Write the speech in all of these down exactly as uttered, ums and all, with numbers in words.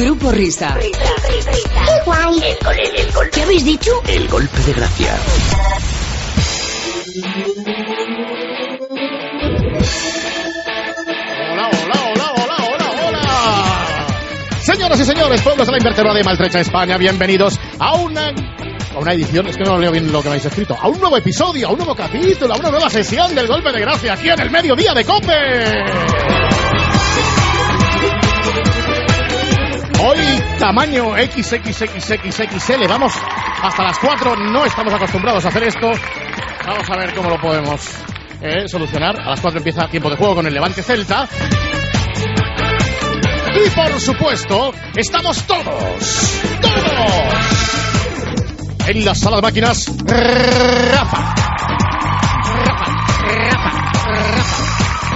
Grupo Risa. Risa, risa, risa. ¡Qué guay! El gol, el, el gol. ¿Qué habéis dicho? El golpe de gracia. Hola, hola, hola, hola, hola, hola. Señoras y señores, pueblos de la invertebrada y maltrecha España, bienvenidos a una... a una edición, es que no leo bien lo que me habéis escrito, a un nuevo episodio, a un nuevo capítulo, a una nueva sesión del Golpe de Gracia aquí en el Mediodía de COPE. Hoy tamaño equis equis equis equis equis ele, vamos hasta las cuatro, no estamos acostumbrados a hacer esto, vamos a ver cómo lo podemos eh, solucionar. A las cuatro empieza tiempo de juego con el Levante Celta. Y por supuesto, estamos todos, todos en la sala de máquinas, Rafa. Rafa, Rafa, Rafa.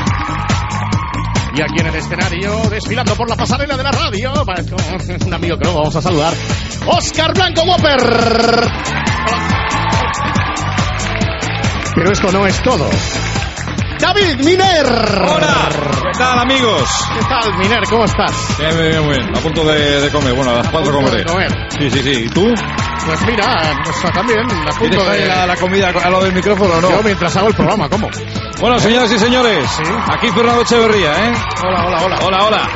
Y aquí en el escenario, desfilando por la pasarela de la radio, un amigo que luego vamos a saludar, Óscar Blanco Whopper. Pero esto no es todo. David Miner. Hola, ¿qué tal, amigos? ¿Qué tal, Miner? ¿Cómo estás? Bien, bien, bien, bien. A punto de, de comer. Bueno, a las cuatro comeré. Comer. Sí, sí, sí. ¿Y tú? Pues mira, pues también a punto ¿Tienes de... la, la comida a lo del micrófono o no? Yo mientras hago el programa, ¿cómo? Bueno, señoras y señores, ¿Sí? Aquí Fernando Echeverría, ¿eh? Hola, hola, hola. Hola, hola.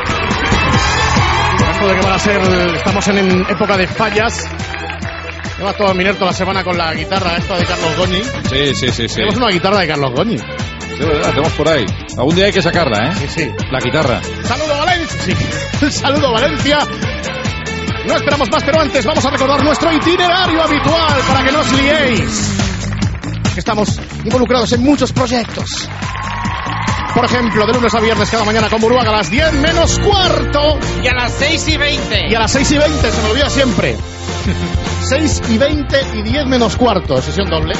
Esto de que van a ser... Estamos en época de fallas. Lleva todo Miner toda la semana con la guitarra esta de Carlos Goñi. Sí, sí, sí, sí. Tenemos una guitarra de Carlos Goñi. Sí, verdad, la tenemos por ahí. Algún día hay que sacarla, ¿eh? Sí, sí. La guitarra. ¡Saludo, Valencia! Sí. ¡Saludo, Valencia! No esperamos más, pero antes vamos a recordar nuestro itinerario habitual para que no os liéis. Estamos involucrados en muchos proyectos. Por ejemplo, de lunes a viernes cada mañana con Buruaga a las diez menos cuarto. Y a las seis y veinte. Y a las seis y veinte, se me olvida siempre. seis y veinte y diez menos cuarto, sesión doble.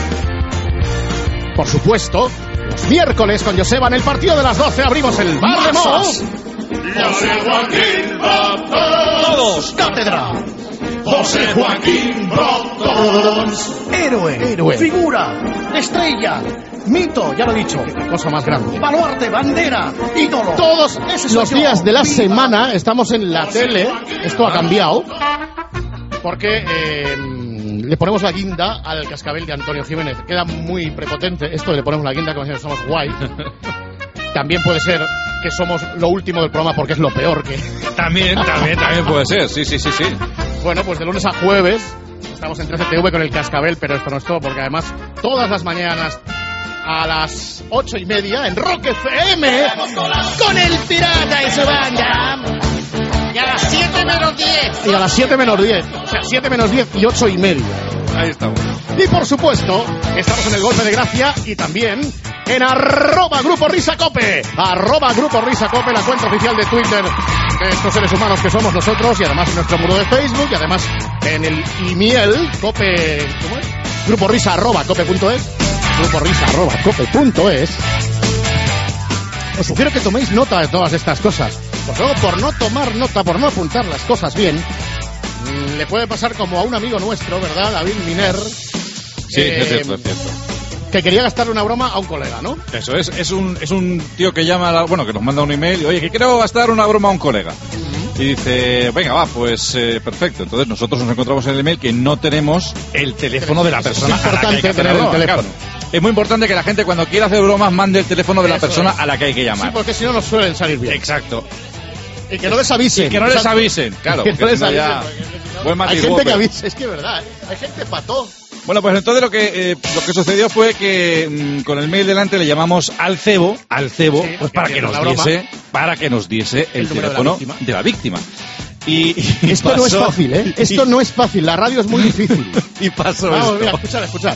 Por supuesto, los miércoles con Joseba en el partido de las doce abrimos el Bar de Mo. José Joaquín Brotons. Todos, cátedra. José Joaquín Brotons. Héroe, héroe, figura, estrella, mito, ya lo he dicho. Qué cosa más grande. Baluarte, bandera, ídolo. Todos los días de la semana estamos en la tele. Esto ha cambiado porque eh, le ponemos la guinda al cascabel de Antonio Jiménez. Queda muy prepotente esto de le ponemos la guinda como si somos guay. También puede ser que somos lo último del programa porque es lo peor que... También, también, también puede ser. Sí, sí, sí, sí. Bueno, pues de lunes a jueves estamos en trece T V con el cascabel, pero esto no es todo porque además todas las mañanas a las ocho y media en Rock F M con el Pirata y su banda. Y a las siete menos diez. Y a las siete menos diez. O sea, siete menos diez y ocho y media. Ahí estamos. Y por supuesto, estamos en el Golpe de Gracia y también en arroba Grupo Risa Cope. Arroba Grupo Risa Cope, la cuenta oficial de Twitter de estos seres humanos que somos nosotros, y además en nuestro muro de Facebook, y además en el email cope, ¿cómo es? Grupo Risa arroba cope punto es. Grupo Risa arroba cope punto es. Os sugiero que toméis nota de todas estas cosas. Pues luego, por no tomar nota, por no apuntar las cosas bien, le puede pasar como a un amigo nuestro, ¿verdad? David Miner. Sí, eh, es cierto, es cierto. Que quería gastarle una broma a un colega, ¿no? Eso es, es un, es un tío que llama, a la, bueno, que nos manda un email y, oye, que quiero gastar una broma a un colega. Uh-huh. Y dice, venga, va, pues eh, perfecto. Entonces nosotros nos encontramos en el email que no tenemos el teléfono de la persona. Es importante tener el teléfono. Claro. Es muy importante que la gente cuando quiera hacer bromas mande el teléfono de la Eso persona es. a la que hay que llamar. Sí, porque si no nos suelen salir bien. Exacto. Y que no les avisen. Y que no les avisen, claro. Que no les avisen. Ya... Buen hay gente que avisa, es que es verdad, ¿eh? Hay gente pató. Bueno, pues entonces lo que eh, lo que sucedió fue que mmm, con el mail delante le llamamos al cebo, al cebo, sí, pues para que nos diese, para que nos diese el, el teléfono de la, de la víctima. Y, y esto pasó, no es fácil, ¿eh? Esto y, no es fácil, la radio es muy difícil. Y pasó Vamos, esto. mira, escuchad, escuchad.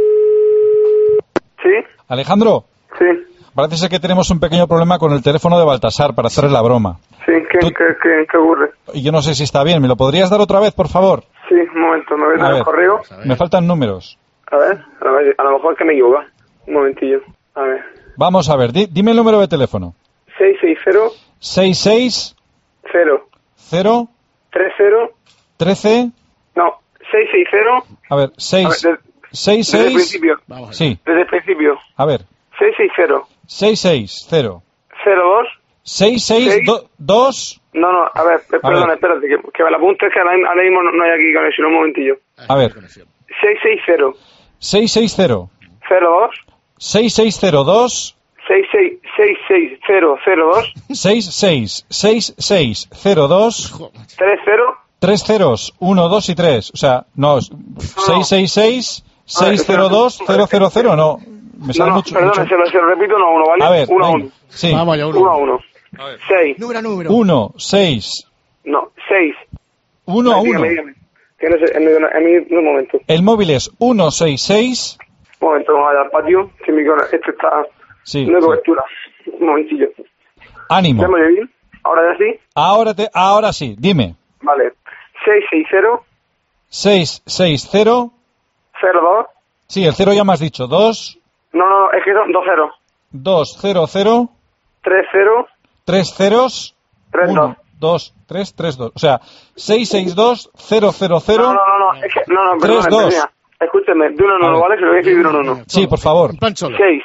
Sí. Alejandro. Sí. Parece ser que tenemos un pequeño problema con el teléfono de Baltasar para hacerle la broma. Sí, ¿qué, ¿Tú... qué, qué, qué ocurre? Y yo no sé si está bien, ¿me lo podrías dar otra vez, por favor? Sí, un momento, ¿me ves el correo? Me faltan números. A ver, a ver, a lo mejor que me equivoca. Un momentillo, a ver. Vamos a ver, di, dime el número de teléfono. seis seis cero. seis seis. cero. cero. tres cero. trece. No, seis seis cero. A ver, seis. A ver, de, seis seis. Desde el principio. Vamos, sí. Desde el principio. A ver. seis seis cero. seis seis cero. cero dos. seis seis dos. No, no, a ver, perdón, espérate, que, que me la apunte, es que ahora, ahora mismo no, no hay aquí conexión, un momentillo. A ver. seis seis cero. seis seis cero. cero dos. seis seis cero dos. seis seis cero cero dos. seis seis seis seis cero dos. tres cero. Tres ceros, uno, dos y tres. O sea, no, seis seis seis seis cero dos cero cero cero, no. Me sale no, no, mucho. perdón, mucho. se, lo, se lo repito uno a uno, ¿vale? A ver, uno a venga. uno. Sí. Vamos ya, uno. uno a uno. seis. Número a número. uno, seis. No, seis. uno a uno. Dígame, dígame. Que no sé, en mi, en mi, un momento. El móvil es uno seis seis. Un momento, vamos allá al patio. Que mi, esto está... Sí. No hay sí. cobertura. Un momentillo. Ánimo. ¿Ya me oye bien? ¿Ahora ya sí? Ahora, te, ahora sí, dime. Vale. seis seis cero. seis seis cero. cero dos. Sí, el cero ya me has dicho. dos. No, no, no, es que son dos ceros. dos cero cero. tres cero. tres ceros. tres dos. uno, dos, tres, tres, dos. O sea, seis seis dos cero cero cero. No, no, no, no, es que, no, no, tres, perdón, dos. escúcheme, de uno en A uno, ver. ¿vale? Se lo voy a decir de uno en uno. Sí, por favor. En plan solo. seis.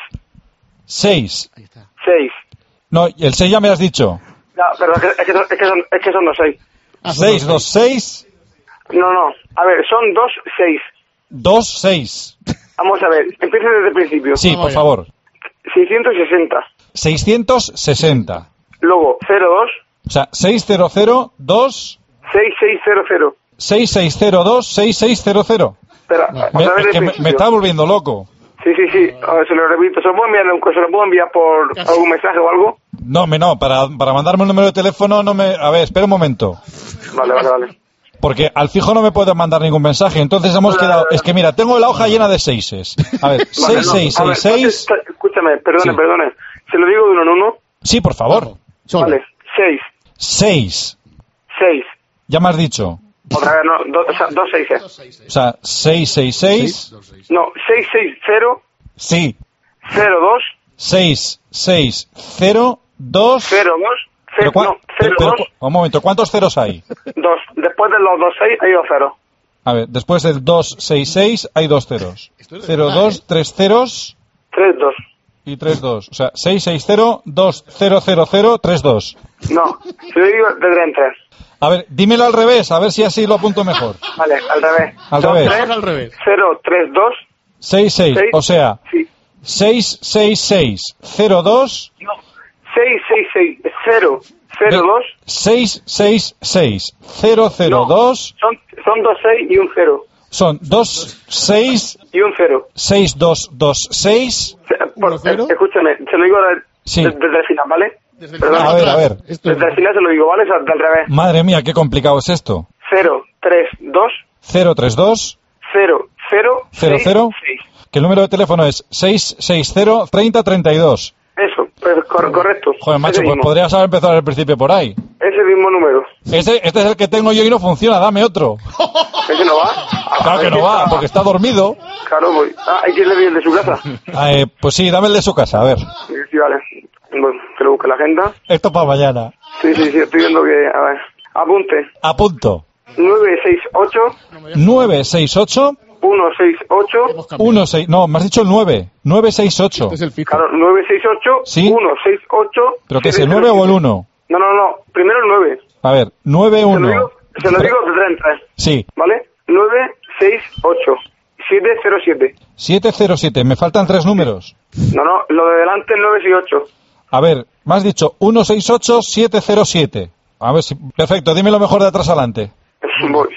seis. seis. No, el seis ya me has dicho. Ya, pero es que, es que, son, es que, son, es que son dos seis. Ah, son seis dos. dos seis. No, no, a ver, son dos seis. dos seis. Vamos a ver, empieza desde el principio. Sí, Vamos por allá. favor. seiscientos sesenta. seiscientos sesenta. Luego, cero dos. O sea, seis cero cero dos seis seis cero cero. seis seis cero dos seis seis cero cero. Espera, Me, otra vez es que del me, me principio. está volviendo loco. Sí, sí, sí, a ver, se lo repito. ¿Se lo puedo enviar, se lo puedo enviar por Casi. algún mensaje o algo? No, me no, para, para mandarme un número de teléfono no me... A ver, espera un momento. Vale, vale, vale. Porque al fijo no me puede mandar ningún mensaje. Entonces hemos Vale, quedado... vale, Es que mira, tengo la hoja llena de seises. A ver, Vale, seis no, seis a ver, seis seis. entonces, escúchame, perdone, Sí. perdone. Se lo digo de uno en uno. Sí, por favor. Solo. Vale, seis. seis. seis. Ya me has dicho. Otra vez, no, do, o sea, dos seis, ¿eh? O sea, seis seis seis. No, seis seis cero. Sí. cero dos. seis seis cero dos. cero dos. Pero, cua- No, pero- cero pero- dos. un momento, ¿cuántos ceros hay? dos. Después de los dos seis hay dos ceros. A ver, después del dos seis seis hay dos ceros. cero dos, tres ceros tres dos. y tres dos. O sea, seis seis cero dos cero cero cero tres dos. No, se lo digo de tres en tres. A ver, dímelo al revés, a ver si así lo apunto mejor. Vale, al revés. Al Dos, revés. tres, Vamos al revés. cero tres dos. seis seis, Seis. o sea, Sí. seis seis seis cero dos. No. seis seis seis cero cero dos. seis seis seis cero cero dos. Son, son dos seis y un cero. Son dos seis Y un cero. seis dos dos seis. Se- por- ¿Uno cero? eh, escúchame, se lo digo de- Sí. de- desde el final, ¿vale? Desde el Perdón. final A ver, atrás. a ver. Esto es- Desde el final se lo digo, ¿vale? O sea, del revés. Madre mía, qué complicado es esto. cero tres dos. cero tres dos. cero cero Cero, seis, cero. seis. Que el número de teléfono es seis seis cero treinta treinta y dos. Eso, pues, cor- correcto. Joder, macho, Ese pues mismo. podrías haber empezado al principio por ahí. Ese mismo número. Este, este es el que tengo yo y no funciona, dame otro. ¿Ese no va? Claro que no va, porque está dormido. Claro, voy. Ah, hay que le di el de su casa. Ah, eh, pues sí, dame el de su casa, a ver. Sí, sí, vale. Bueno, que lo busque la agenda. Esto para mañana. Sí, sí, sí, estoy viendo que... A ver. Apunte. A punto. nueve seis ocho. nueve seis ocho uno seis ocho. Hemos cambiado. uno seis. No, me has dicho el nueve. nueve seis ocho. Este es el fijo. Claro, nueve seis ocho. Sí. uno seis ocho. ¿Pero qué es el nueve o el uno? No, no, no. Primero el nueve. A ver, nueve Se lo uno. digo, se lo digo de tres en tres. Sí, ¿Vale? nueve seis ocho. siete cero siete. siete cero siete. Me faltan tres números. No, no, lo de delante es nueve seis ocho. A ver, me has dicho uno seis ocho siete cero siete. A ver si... Perfecto, dime lo mejor de atrás adelante. Voy.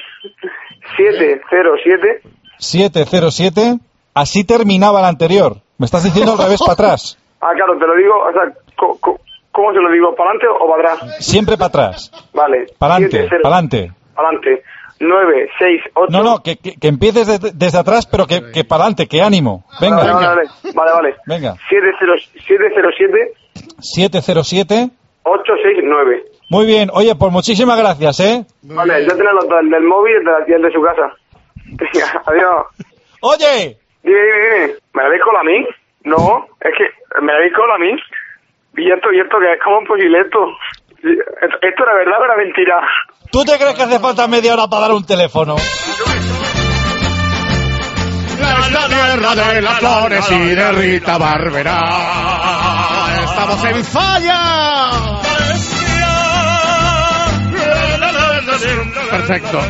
siete cero siete. siete cero siete. Así terminaba el anterior. Me estás diciendo al revés para atrás. Ah, claro, te lo digo, o sea, co- co- ¿cómo se lo digo? ¿Para adelante o para atrás? Siempre para atrás. Vale. Para adelante, para adelante. Para adelante. nueve seis ocho. No, no, que, que, que empieces desde, desde atrás, pero que, que para adelante, que ánimo. Vale, Venga, vale, vale. Vale, vale. venga. siete cero siete. siete cero siete. ocho seis nueve. Muy bien, oye, pues muchísimas gracias, ¿eh? Vale, ya tenés los dos, el del móvil y el de, la- y el de su casa. Adiós. Oye, Dime, dime, dime. ¿Me la habéis colado a mí? No, es que me la habéis colado a mí. ¿Y esto, y esto qué es? ¿Cómo es posible esto? ¿Esto esto era verdad o era mentira? ¿tú te crees que hace falta media hora para dar un teléfono? Es la tierra de las flores y de Rita Barberá. Estamos en Falla. Perfecto.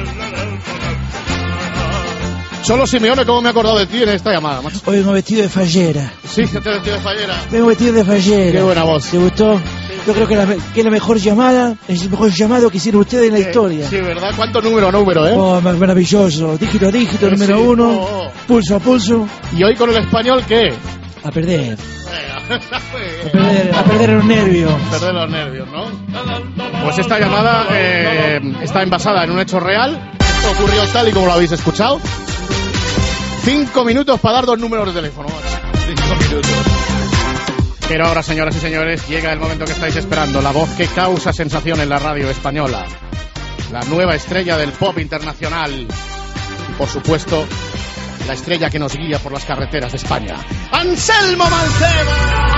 Solo Simeone, ¿cómo me he acordado de ti en esta llamada, macho? Hoy vengo vestido de fallera. Sí, que te vestido de fallera. Vengo vestido de fallera. Qué buena voz. ¿Te gustó? Yo creo que, la, que es la mejor llamada, es el mejor llamado que hicieron ustedes en la Sí, historia. Sí, ¿verdad? ¿Cuánto número a número, eh? Oh, mar- maravilloso. Dígito a dígito, Sí, número sí. uno. Oh, oh. Pulso a pulso. ¿Y hoy con el español qué? A perder. A Venga. perder, a perder los nervios. Perder los nervios, ¿no? Pues esta llamada eh, está envasada en un hecho real. Esto ocurrió tal y como lo habéis escuchado. Cinco minutos para dar dos números de teléfono. Cinco minutos. Pero ahora, señoras y señores, llega el momento que estáis esperando. La voz que causa sensación en la radio española. La nueva estrella del pop internacional. Y, por supuesto, la estrella que nos guía por las carreteras de España. ¡Anselmo Mancebo!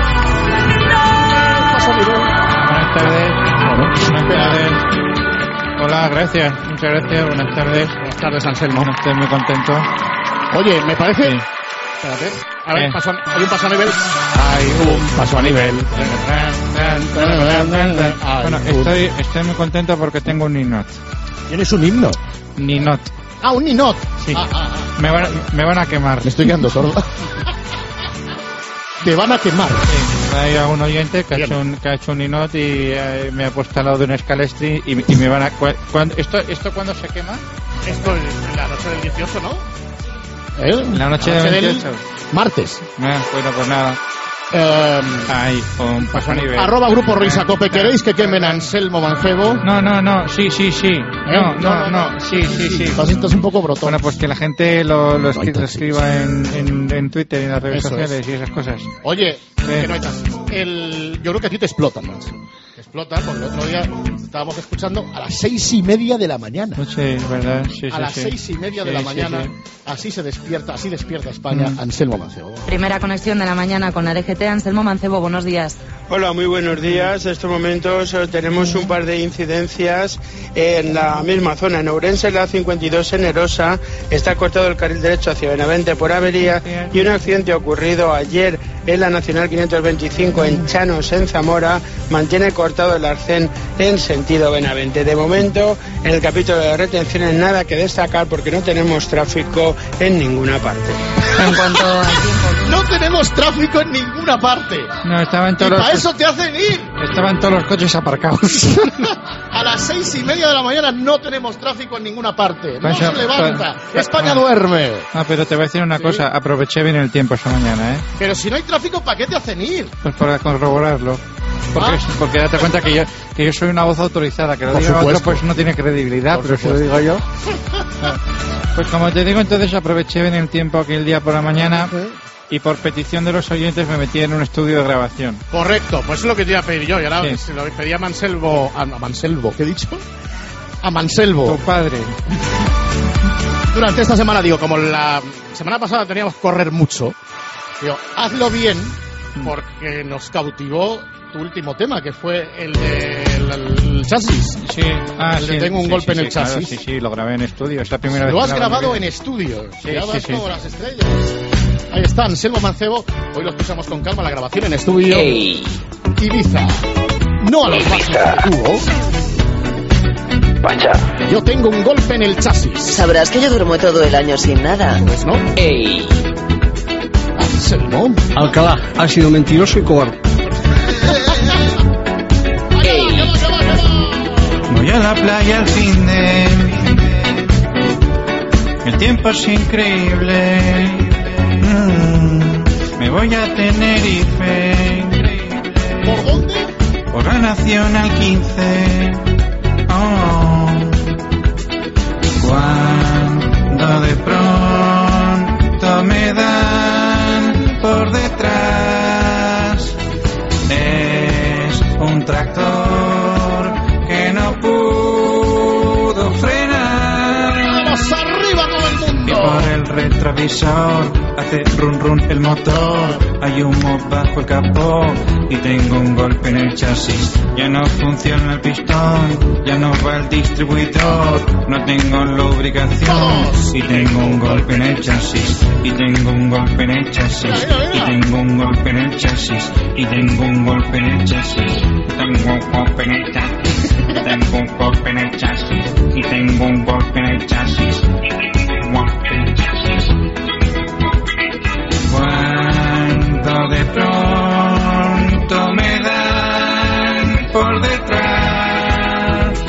Buenas tardes. Buenas tardes. Hola, gracias. Muchas gracias. Buenas tardes. Buenas tardes, Anselmo. Estoy muy contento. Oye, me parece... Sí. Espérate. A ver, ¿Qué? paso a- hay un paso a nivel. Hay un paso a nivel. Hay Bueno, un- estoy, estoy muy contento porque tengo un ninot. ¿Tienes un himno? Ninot. Ah, un ninot. Sí. Ah, ah, ah. Me van, me van a quemar. Me estoy quedando sordo. Te van a quemar. Sí, hay algún oyente que ha, Bien. hecho un, que ha hecho un ninot y eh, me ha puesto al lado de un escalestri y, y me van a... cua- cuando- ¿Esto, ¿Esto cuándo se quema? Esto es la noche del dieciocho, ¿no? ¿Eh? La noche del del veintiocho. martes. Ah, bueno, pues nada. Eh, Ahí, un paso a nivel. arroba Grupo Risa Cope. ¿Queréis que quemen a Anselmo Mancebo? No, no, no, sí, sí, sí. No, no, no, sí, sí, sí. Estás un poco brotón. Bueno, pues que la gente lo, lo, escri- No hay lo escriba en, en, en Twitter y en las redes Eso sociales es. y esas cosas. Oye, Sí. que no hay tanto. El, yo creo que a ti te explotan, macho. Te explotan porque el otro día estábamos escuchando a las seis y media de la mañana. No sé, ¿verdad? Sí, A sí, las sí. seis y media de Sí, la sí, mañana, sí. así se despierta, así despierta España, Mm. Anselmo Mancebo. Primera conexión de la mañana con la D G T. Anselmo Mancebo, buenos días. Hola, muy buenos días. En estos momentos eh, tenemos un par de incidencias en la misma zona. En Ourense, la cincuenta y dos en Erosa, está cortado el carril derecho hacia Benavente por avería y un accidente ocurrido ayer en la Nacional quinientos veinticinco en Chanos, en Zamora, mantiene cortado el arcén en sentido Benavente. De momento, en el capítulo de retenciones nada que destacar porque no tenemos tráfico en ninguna parte. En cuanto al tiempo, No tenemos tráfico en ninguna parte. No, estaban Y todos, para los, eso te hacen ir. estaban todos los coches aparcados. A las seis y media de la mañana no tenemos tráfico en ninguna parte. No Pasa- se levanta. pa- España ah. duerme. Ah, pero te voy a decir una Sí. cosa. Aproveché bien el tiempo esta mañana, ¿eh? Pero si no hay tráfico, ¿para qué te hacen ir? Pues para corroborarlo. Porque, Ah. porque date cuenta que yo, que yo soy una voz autorizada. Que lo Por diga otro supuesto. pues no tiene credibilidad, Por pero si lo supuesto. digo yo... Pues como te digo, entonces aproveché bien el tiempo aquel día por la mañana y por petición de los oyentes me metí en un estudio de grabación. Correcto, pues es lo que te iba a pedir yo. Y ahora Sí. se lo pedí a Manselvo. A Manselvo, ¿qué he dicho? A Manselvo. Tu padre. Durante esta semana, digo, como la semana pasada teníamos que correr mucho, digo, hazlo bien, porque nos cautivó tu último tema, que fue el del chasis. Sí, ah, El de sí, tengo un sí, golpe sí, en el sí, claro, chasis. sí, sí, lo grabé en estudio. Es la primera vez Lo que has grabo en mi grabado vida. en estudio. Sí, ya sí, vas sí. como las estrellas. Ahí está, Anselmo Mancebo. Hoy lo escuchamos con calma, la grabación en estudio. Ey, Ibiza. No a los vasos de tubo. Pancha. Yo tengo un golpe en el chasis. Sabrás que yo duermo todo el año sin nada. Pues no. Ey, Anselmo. Alcalá ha sido mentiroso y cobarde. ey, Voy a la playa al fin de... El tiempo es increíble. Mm, me voy a Tenerife. ¿Por dónde? Por la Nacional quince. Oh. Cuando de pronto me dan por detrás, es un tractor que no pudo frenar. ¡Vamos arriba todo el Y mundo! por el retrovisor hace run run el motor. Hay humo bajo el capó y tengo un golpe en el chasis. Ya no funciona el pistón, ya no va el distribuidor. No tengo lubricación y tengo un golpe en el chasis. Y tengo un golpe en el chasis. Y tengo un golpe en el chasis. Y tengo un golpe en el chasis. Tengo un golpe en el chasis. Tengo un golpe en el chasis. y tengo un golpe en el chasis. Golpe en el chasis. Cuando de pronto me dan por detrás,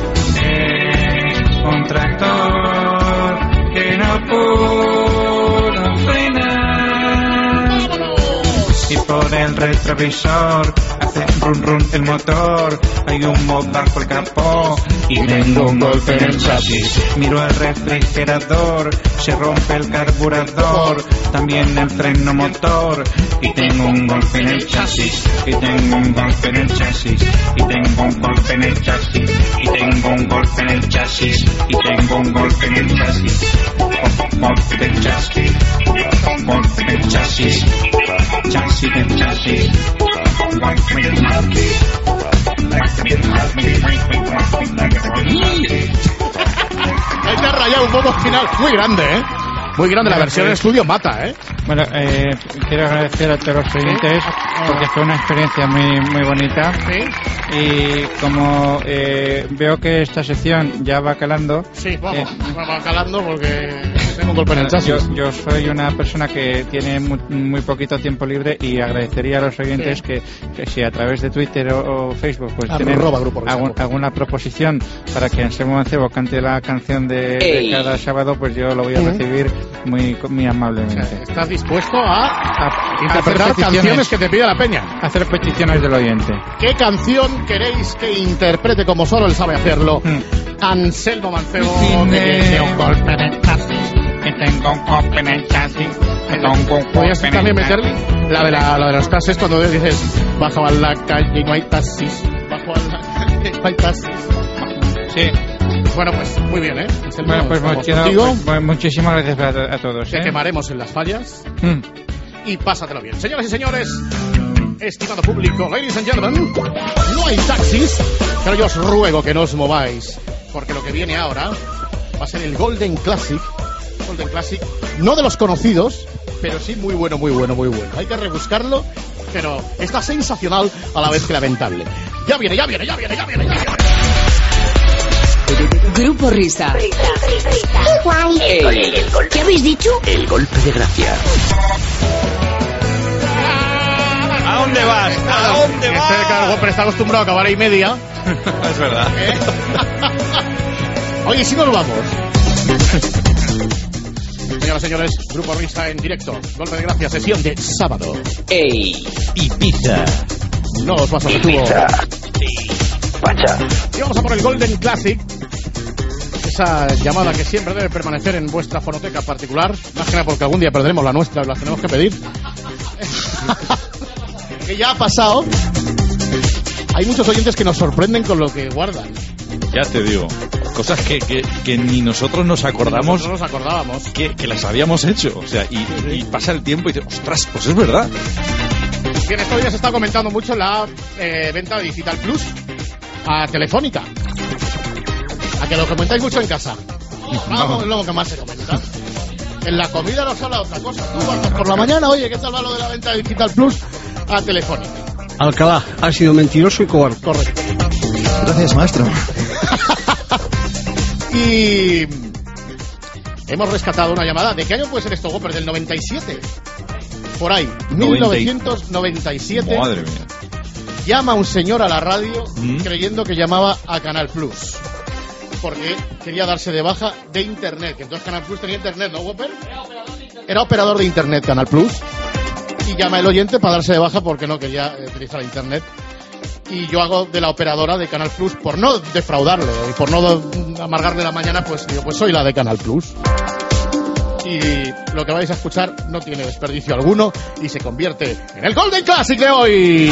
es un tractor que no puedo frenar, y por el retrovisor hace run run el motor, hay humo bajo el capó y tengo un golpe en el chasis. Miro el refrigerador, se rompe el carburador, también el freno motor, y tengo un golpe en el chasis, y tengo un golpe en el chasis, y tengo un golpe en el chasis, y tengo un golpe en el chasis, y tengo un golpe en el chasis, golpe del chasis, golpe del chasis, chasis del chasis, golpe del chasis. Ahí te ha rayado un poco al final. Muy grande, ¿eh? Muy grande. La versión en estudio mata, ¿eh? Bueno, eh, quiero agradecer a todos los oyentes porque fue una experiencia muy muy bonita. ¿Sí? Y como eh, veo que esta sección ya va calando. Sí, vamos, eh, va calando porque tengo un golpe en el chasis. Yo, yo soy una persona que tiene muy, muy poquito tiempo libre y agradecería a los oyentes sí. que, que si a través de Twitter o, o Facebook pues tienen algún, alguna proposición para que Anselmo Mancebo cante la canción de, de cada sábado, pues yo lo voy a recibir muy, muy amablemente. O sea, ¿estás dispuesto a, a interpretar canciones que te pida la peña? Hacer peticiones del oyente. ¿Qué canción queréis que interprete como solo él sabe hacerlo? Mm. Anselmo Mancebo, que tiene un golpe en el chasis. Que tengo un golpe en el chasis. Podrías también meter la de, la, la de los taxis cuando dices bajo a la calle y no hay taxis. Bajo a la calle y no hay taxis. Sí. Bueno, pues muy bien, ¿eh? Anselmo, bueno, pues, mucho, pues muchísimas gracias a, a todos. Te ¿eh? quemaremos en las fallas. Mm. Y pásatelo bien. Señoras y señores, estimado público, ladies and gentlemen, no hay taxis, pero yo os ruego que no os mováis, porque lo que viene ahora va a ser el Golden Classic. Golden Classic, no de los conocidos, pero sí muy bueno, muy bueno, muy bueno. Hay que rebuscarlo, pero está sensacional a la vez que lamentable. Ya viene, ya viene, ya viene, ya viene, ya viene. Grupo Risa. Risa, risa, risa. El, el, el, el golpe. ¿Qué habéis dicho? El golpe de gracia. ¿A dónde vas? ¿A dónde vas? Este hombre está acostumbrado a acabar y media. Es verdad. ¿Eh? Oye, si nos vamos. Señoras y señores, Grupo Risa en directo. Golpe de gracia, sesión de sábado. ¡Ey! Ibiza. No os vas a retuvo. Ibiza. Pacha. Y vamos a por el Golden Classic. Esa llamada que siempre debe permanecer en vuestra fonoteca particular. Más que nada porque algún día perderemos la nuestra y la tenemos que pedir. Que ya ha pasado. Hay muchos oyentes que nos sorprenden con lo que guardan. Ya te digo, cosas que, que, que ni nosotros nos acordamos. Nosotros nos acordábamos. Que, que las habíamos hecho. O sea, y, sí, sí. y pasa el tiempo y dices, ostras, pues es verdad. Bien, estos días se está comentando mucho la eh, venta de Digital Plus a Telefónica. A que lo comentáis mucho en casa. Vamos, es lo que más se comenta. En la comida nos habla otra cosa. Tú vas por la mañana, oye, ¿qué tal va lo de la venta de Digital Plus a Telefónica? Alcalá, ha sido mentiroso y cobarde. Correcto. Gracias, maestro. Y hemos rescatado una llamada. ¿De qué año puede ser esto, Gopper? Del noventa y siete. Por ahí. mil novecientos noventa y siete. Madre mía. Llama un señor a la radio ¿Mm? creyendo que llamaba a Canal Plus. Porque quería darse de baja de Internet. Que entonces Canal Plus tenía Internet, ¿no, Gopper? Era operador de Internet Canal Plus. Y llama el oyente para darse de baja porque no quería utilizar Internet. Y yo hago de la operadora de Canal Plus por no defraudarle y por no amargarle la mañana, pues digo, pues soy la de Canal Plus. Y lo que vais a escuchar no tiene desperdicio alguno y se convierte en el Golden Classic de hoy.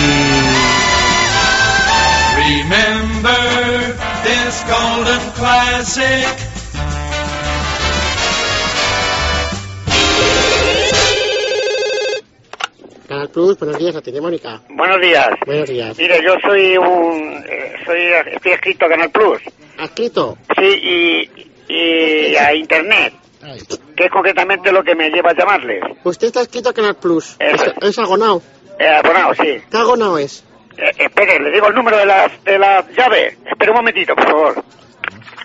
Remember this Golden Classic. Canal Plus, buenos días, a ti, Mónica. Buenos días. Buenos días. Mire, yo soy un... Eh, soy estoy escrito a Canal Plus. ¿Escrito? Sí, y, y a Internet. Ay. Que es concretamente lo que me lleva a llamarles. Usted está escrito a Canal Plus. Eso. ¿Es, es abonado? Eh, abonado, sí. ¿Qué abonado es? Eh, espere, le digo el número de las de la llave. Espere un momentito, por favor.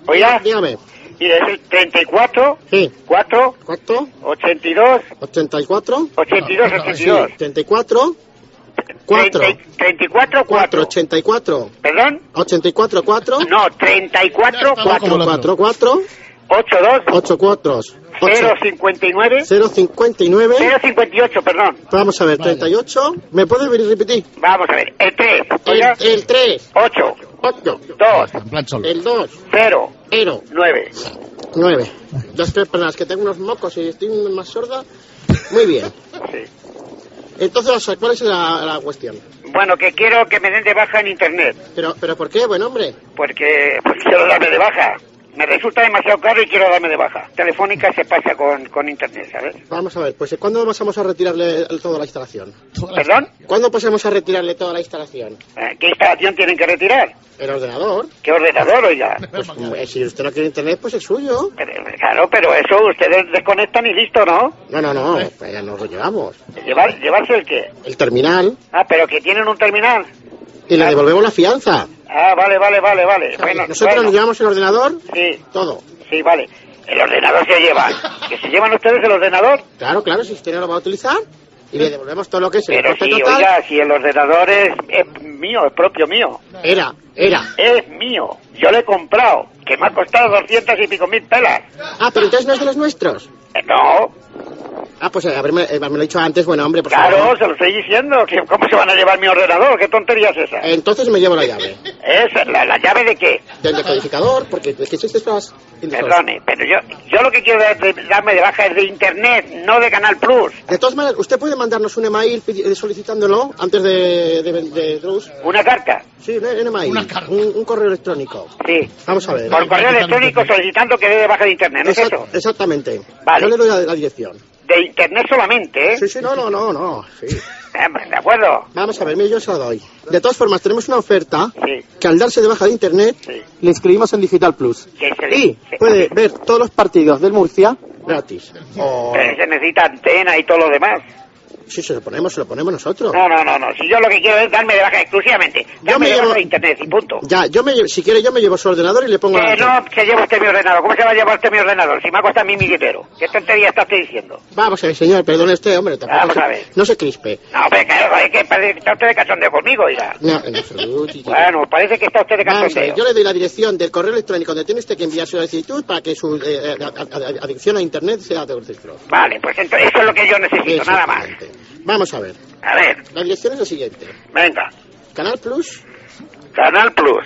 Oiga. Dígame. Mire, es el treinta y cuatro. Sí. cuatro. ¿Cuánto? ochenta y dos. ochenta y cuatro. ochenta y dos, ochenta y dos. Sí, treinta y cuatro. cuatro. treinta y cuatro, cuatro. ochenta y cuatro. ¿Perdón? ochenta y cuatro, cuatro. No, treinta y cuatro, cuatro. cuatro, cuatro. ocho dos. ocho cuatro. cero cincuenta y nueve. cero cincuenta y nueve. cero cincuenta y ocho, perdón. Vamos a ver, treinta y ocho. ¿Me puedes repetir? Vamos a ver, el tres. El, el tres. ocho. ocho. dos. El dos. cero. cero. nueve. nueve. Dos, tres, perdón, es que tengo unos mocos y estoy más sorda. Muy bien. Sí. Entonces, ¿cuál es la, la cuestión? Bueno, que quiero que me den de baja en internet. ¿Pero pero por qué, buen hombre? Porque, porque quiero darme de baja. Me resulta demasiado caro y quiero darme de baja. Telefónica se pasa con, con internet, ¿sabes? Vamos a ver, pues ¿cuándo pasamos a retirarle toda la instalación? ¿Perdón? ¿Cuándo pasamos a retirarle toda la instalación? Eh, ¿Qué instalación tienen que retirar? El ordenador. ¿Qué ordenador, oiga? Pues eh, si usted no quiere internet, pues es suyo. Pero, claro, pero eso ustedes desconectan y listo, ¿no? No, no, no, pues ya nos lo llevamos. ¿Llevar, ¿Llevarse el qué? El terminal. Ah, pero que tienen un terminal. Y le devolvemos la fianza. Ah, vale, vale, vale, vale. Bueno, Nosotros bueno. nos llevamos el ordenador. Sí. Todo. Sí, vale. El ordenador se lleva. ¿Que se llevan ustedes el ordenador? Claro, claro, si usted no lo va a utilizar. Y le devolvemos todo lo que es el Pero coste sí, total. oiga, si el ordenador es, es mío, es propio mío. Era, era. Es mío. Yo lo he comprado. Que me ha costado doscientas y pico mil pelas. Ah, pero entonces no es de los nuestros. Eh, no. Ah, pues eh, haberme, eh, haberme lo dicho antes, bueno, hombre, por Claro, favor. se lo estoy diciendo. que ¿Cómo se van a llevar mi ordenador? ¿Qué tontería es esa? Entonces me llevo la llave. ¿Es la, la llave de qué? Del decodificador, porque es que existe estas... Perdone, pero yo yo lo que quiero es de- darme de baja es de internet, no de Canal Plus. De todas maneras, usted puede mandarnos un email pidi- eh, solicitándolo antes de, de, de, de Drus. ¿Una carta? Sí, un, un email. Un, un correo electrónico. Sí. Vamos a ver. Por correo electrónico solicitando que dé de baja de internet, ¿no es Exact- eso? Exactamente. Vale. Yo le doy la, la dirección. De internet solamente, ¿eh? Sí, sí, no, no, no, no. Sí. Eh, ¿De acuerdo? Vamos a ver, mire, yo se la doy. De todas formas, tenemos una oferta Sí. que al darse de baja de internet Sí. le inscribimos en Digital Plus. Que se- Y se- puede ver todos los partidos del Murcia gratis. O... Pero se necesita antena y todo lo demás. Sí, se lo ponemos, se lo ponemos nosotros. No, no, no, no. Si yo lo que quiero es darme de baja exclusivamente. Yo Darme me de baja llevo- de internet y punto. Ya, yo me, lle- si quiere yo me llevo su ordenador y le pongo la Que no se lleva usted mi ordenador. ¿Cómo se va a llevar usted mi ordenador? Si me ha costado a mí mi dinero. ¿Qué tontería está usted diciendo? Vamos a ver, señor, perdone usted, hombre. Tampoco Vamos se- a ver. No se crispe. No, pero claro, es que parece que está usted de cachondeo conmigo, oiga. No, en absoluto. Bueno, parece que está usted de Vamos a ver, cachondeo. yo le doy la dirección del correo electrónico donde tiene usted que enviar su solicitud para que su eh, a- a- a- adicción a internet sea de registro. Vale, pues entonces eso es lo que yo necesito, nada más. Vamos a ver. A ver, La dirección es la siguiente. venga. Canal Plus, Canal Plus.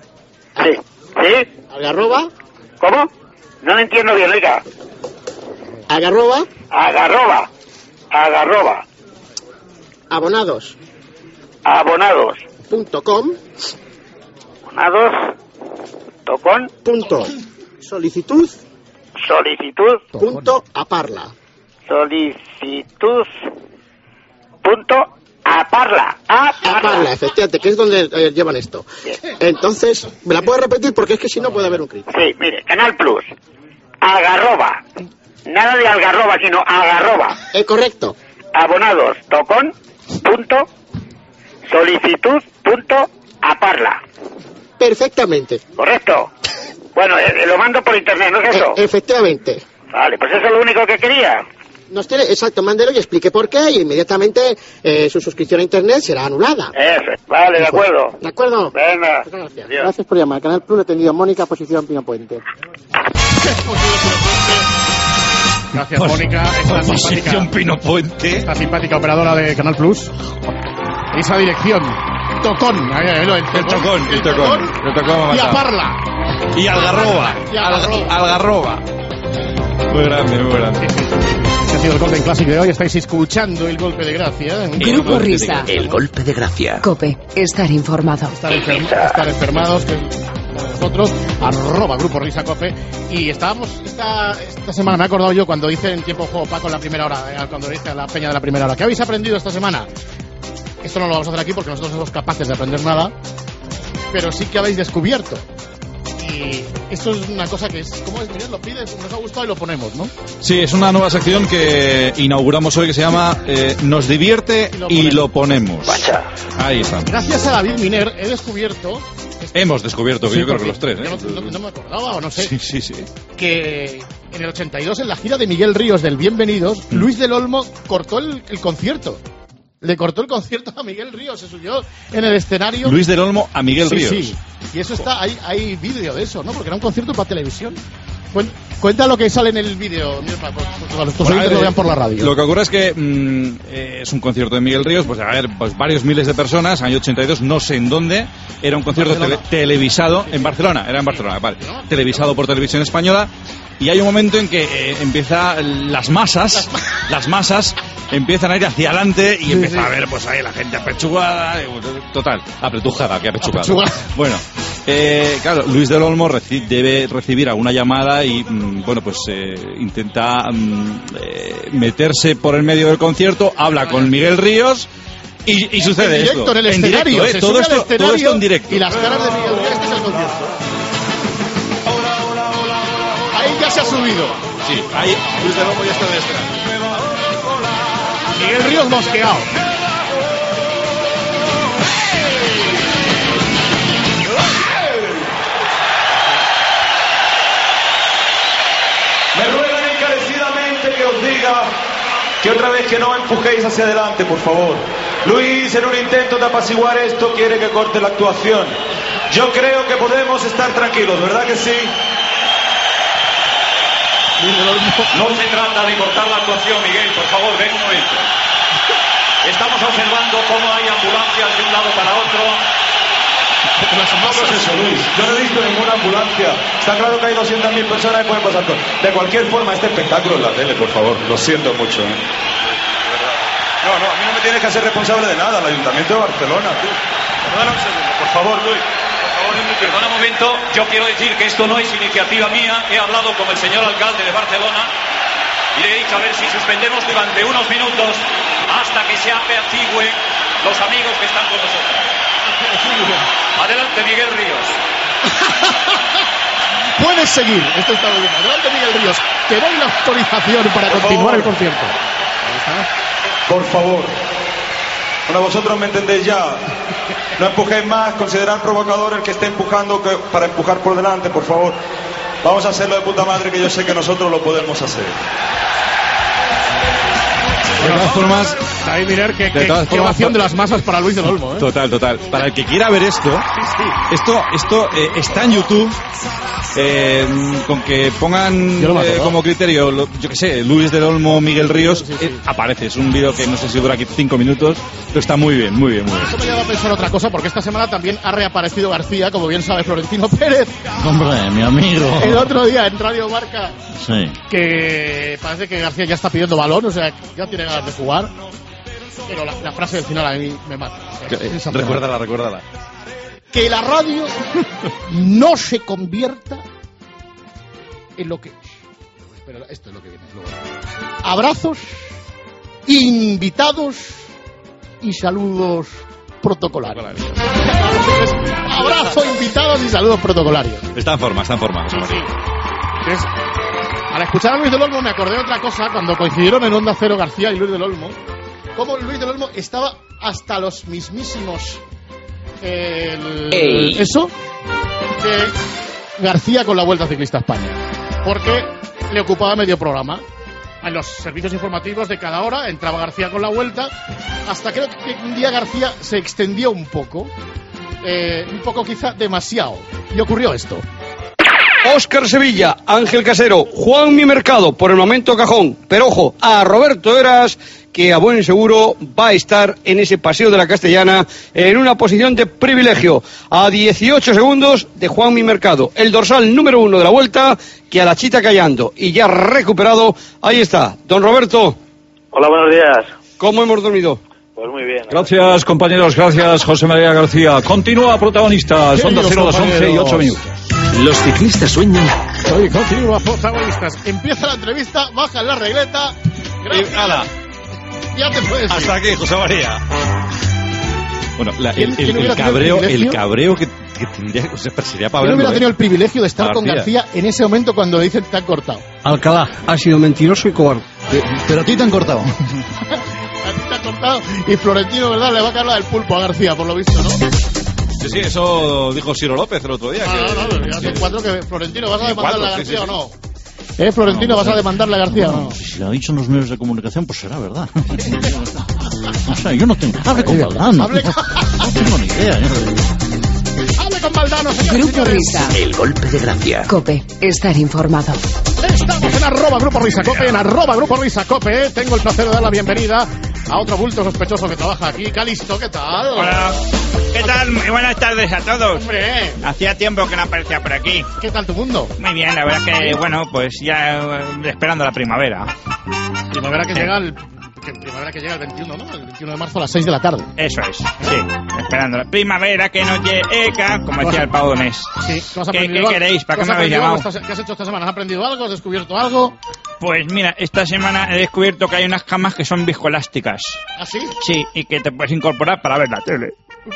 Sí. ¿Sí? Algarroba, ¿Cómo? No lo entiendo bien, oiga. Algarroba, Agarroba. Agarroba. abonados, Abonados. punto com, Abonados. Tocón. punto solicitud, Solicitud. punto aparla. Solicitud. Punto. Aparla. Aparla. Aparla, efectivamente, que es donde eh, llevan esto. Entonces, ¿me la puede repetir? Porque es que si no puede haber un crítico. Sí, mire, Canal Plus. Agarroba. Nada de algarroba, sino agarroba. Es correcto. Abonados. Tocón. Punto. Solicitud. Punto. Aparla. Perfectamente. ¿Correcto? Bueno, eh, lo mando por internet, ¿no es eso? E- efectivamente. Vale, pues eso es lo único que quería. Nos tiene, exacto, mándelo y explique por qué y inmediatamente eh, su suscripción a internet será anulada. Eso, vale, de acuerdo. ¿De acuerdo? Venga. Gracias. Adiós. Gracias por llamar. Canal Plus, le he atendido Mónica, posición Pino Puente. Gracias, Por- Mónica. por Esta posición simpática, Pino Puente. esta simpática operadora de Canal Plus. Esa dirección. Tocón. Ahí, ahí, el, El tocón, el tocón. El tocón me ha Y matado. Aparla. Y Algarroba. Y Algarroba. Algarroba. Muy grande, muy grande. Este ha sido el Golden Classic de hoy. Estáis escuchando el golpe de gracia. Grupo Risa. El golpe de gracia. Cope. Estar informado. Estar, enferma- estar enfermados, que nosotros, arroba Grupo Risa Cope. Y estábamos esta, esta semana, me he acordado yo cuando hice en tiempo juego Paco en la primera hora, eh, cuando dije a la peña de la primera hora. ¿Qué habéis aprendido esta semana? Esto no lo vamos a hacer aquí porque nosotros no somos capaces de aprender nada, pero sí que habéis descubierto. Y esto es una cosa que es, ¿cómo es? Mirad, lo pides, nos ha gustado y lo ponemos, ¿no? Sí, es una nueva sección que inauguramos hoy que se llama eh, Nos divierte y lo ponemos. Ahí está. Gracias a David Miner he descubierto que Hemos descubierto, que Sí, yo creo porque que los tres, ¿eh? yo no, no- no me acordaba, o no sé. Sí, sí, sí. Que en el ochenta y dos, en la gira de Miguel Ríos del Bienvenidos, Luis del Olmo cortó el, el concierto. Le cortó el concierto a Miguel Ríos, se subió en el escenario. Luis del Olmo a Miguel Sí, Ríos. sí. Y eso está, hay, hay vídeo de eso, ¿no? Porque era un concierto para televisión. Cuen- Cuenta lo que sale en el vídeo, Mirma, pues, para los Bueno, oyentes eh, lo vean por la radio. Lo que ocurre es que mm, eh, es un concierto de Miguel Ríos, pues a ver, pues varios miles de personas, año ochenta y dos, no sé en dónde, era un concierto tele- televisado en Barcelona, era en Barcelona, vale, televisado por Televisión Española, y hay un momento en que eh, empieza las masas, las masas empiezan a ir hacia adelante y Sí, empieza sí. a ver, pues ahí la gente apechugada, eh, total, apretujada, que apechugada. Apechugada. Bueno, eh, claro, Luis del Olmo reci- debe recibir alguna llamada y, mm, bueno, pues eh, intenta mm, eh, meterse por el medio del concierto, habla con Miguel Ríos y, y sucede en directo, esto. en el En escenario. directo, ¿eh? Se todo, sube al esto, todo escenario esto en directo. Y las caras de Miguel Ríos, este es el concierto. Ahí ya se ha subido. Sí, ahí Luis del Olmo ya está en el escenario. Miguel Ríos mosqueado. Me ruegan encarecidamente que os diga que otra vez que no empujéis hacia adelante, por favor. Luis, en un intento de apaciguar esto, quiere que corte la actuación. Yo creo que podemos estar tranquilos, ¿verdad que sí? No se trata de cortar la actuación, Miguel, por favor, ven un momento. Estamos observando cómo hay ambulancias de un lado para otro. No es eso, Luis. Yo no he visto ninguna ambulancia. Está claro que hay doscientas mil personas que pueden pasar cosas. De cualquier forma, este espectáculo es la tele, por favor. Lo siento mucho, ¿eh? No, no, a mí no me tienes que hacer responsable de nada. El Ayuntamiento de Barcelona, tú. Perdona un segundo, por favor, Luis. Por favor, Enrique. Perdona un momento, yo quiero decir que esto no es iniciativa mía. He hablado con el señor alcalde de Barcelona y le he dicho a ver si suspendemos durante unos minutos hasta que se apacigüen los amigos que están con nosotros. Adelante, Miguel Ríos. Puedes seguir. Esto está muy bien. Adelante, Miguel Ríos. Te doy la autorización para Por continuar favor. el concierto. Por favor. Bueno, vosotros me entendéis ya. No empujéis más. Considerad provocador el que esté empujando que, para empujar por delante, por favor. Vamos a hacerlo de puta madre, que yo sé que nosotros lo podemos hacer. De todas formas, Ahí mirar que, De que, todas qué formas, ovación de las masas para Luis del Olmo, ¿eh? total, total. Para el que quiera ver esto, esto, esto eh, está en YouTube. Eh, con que pongan Yo no me eh, acuerdo. como criterio, lo- yo que sé, Luis del Olmo, Miguel Ríos, eh, aparece. Es un vídeo que no sé si dura aquí cinco minutos, pero está muy bien, muy bien, muy bien. Esto me lleva a pensar otra cosa, porque esta semana también ha reaparecido García, como bien sabe Florentino Pérez, Hombre, mi amigo. el otro día en Radio Marca, Sí. que parece que García ya está pidiendo balón, o sea, ya tiene ganas de jugar. Pero la, la frase del final a mí me mata. O sea, Eh, esa Recuérdala, recuérdala. que la radio no se convierta en lo que es. Pero esto es lo que viene luego. Abrazos, invitados y saludos protocolarios. Abrazo, invitados y saludos protocolarios. Está en forma, está en forma. José María. Es- al escuchar a Luis del Olmo me acordé de otra cosa cuando coincidieron en Onda Cero García y Luis del Olmo. Cómo Luis del Olmo estaba hasta los mismísimos. el- Ey. eso de García con la Vuelta Ciclista a España. Porque le ocupaba medio programa. En los servicios informativos de cada hora entraba García con la Vuelta. Hasta creo que un día García se extendió un poco. Eh, un poco quizá demasiado. Y ocurrió esto. Óscar Sevilla, Ángel Casero, Juan Mi Mercado, por el momento cajón. Pero ojo, a Roberto Eras, que a buen seguro va a estar en ese paseo de la Castellana en una posición de privilegio. A dieciocho segundos de Juan Mi Mercado, el dorsal número uno de la Vuelta, que a la chita callando. Y ya recuperado, ahí está. Don Roberto. Hola, buenos días. ¿Cómo hemos dormido? Pues muy bien. Gracias, compañeros, gracias, José María García. Continúa, protagonistas. Onda Cero, las once y ocho minutos. Los ciclistas sueñan. Hoy continúa protagonistas. Empieza la entrevista, baja la regleta. Gracias. Y ala. Ya te puedes ir. Hasta aquí, José María. Bueno, la- ¿Quién- el, quién el- hubiera el tenido el cabreo, el privilegio? cabreo que, que tendría, o sea, sería para Yo no verlo, hubiera ¿eh? tenido el privilegio de estar A con García. García en ese momento cuando le dicen te han cortado. Alcalá, ha sido mentiroso y cobarde. Pero a ti te han cortado. A ti te han cortado y Florentino, ¿verdad? Le va a caer la del pulpo a García, por lo visto, ¿no? Sí, sí, eso dijo Ciro López el otro día. No, que... no, no, ya son cuatro que... Florentino, ¿vas a demandarle a sí, García sí, o sí. no? ¿Eh, Florentino, vas a demandarle a García o no? Si lo ha dicho en los medios de comunicación, pues será verdad. O sea, yo no tengo... Hable con Valdano. Hable con... No tengo ni idea. ¿eh? Hable con Valdano, señores. Grupo señores. Risa. El golpe de gracia. Cope, estar informado. Estamos en arroba Grupo Risa Cope, en arroba Grupo Risa Cope. Tengo el placer de dar la bienvenida a otro bulto sospechoso que trabaja aquí. Calisto, ¿qué tal? Hola. ¿Qué tal? Muy buenas tardes a todos. Hombre, Hacía tiempo que no aparecía por aquí. ¿qué tal tu mundo? Muy bien, la verdad que, bueno, pues ya eh, esperando la primavera. Primavera que llega el... Que primavera que llega el veintiuno, ¿no? El veintiuno de marzo a las seis de la tarde. Eso es, sí, esperando la primavera que nos llega, como decía el Pau Donés. Sí, ¿qué, has ¿Qué, aprendido ¿Qué algo? queréis? ¿Para ¿Qué qué has me habéis aprendido llamado? algo? ¿Qué has hecho esta semana? ¿Has aprendido algo? ¿Has descubierto algo? Pues mira, esta semana he descubierto que hay unas camas que son viscoelásticas. ¿Ah, sí? Sí, y que te puedes incorporar para ver la tele.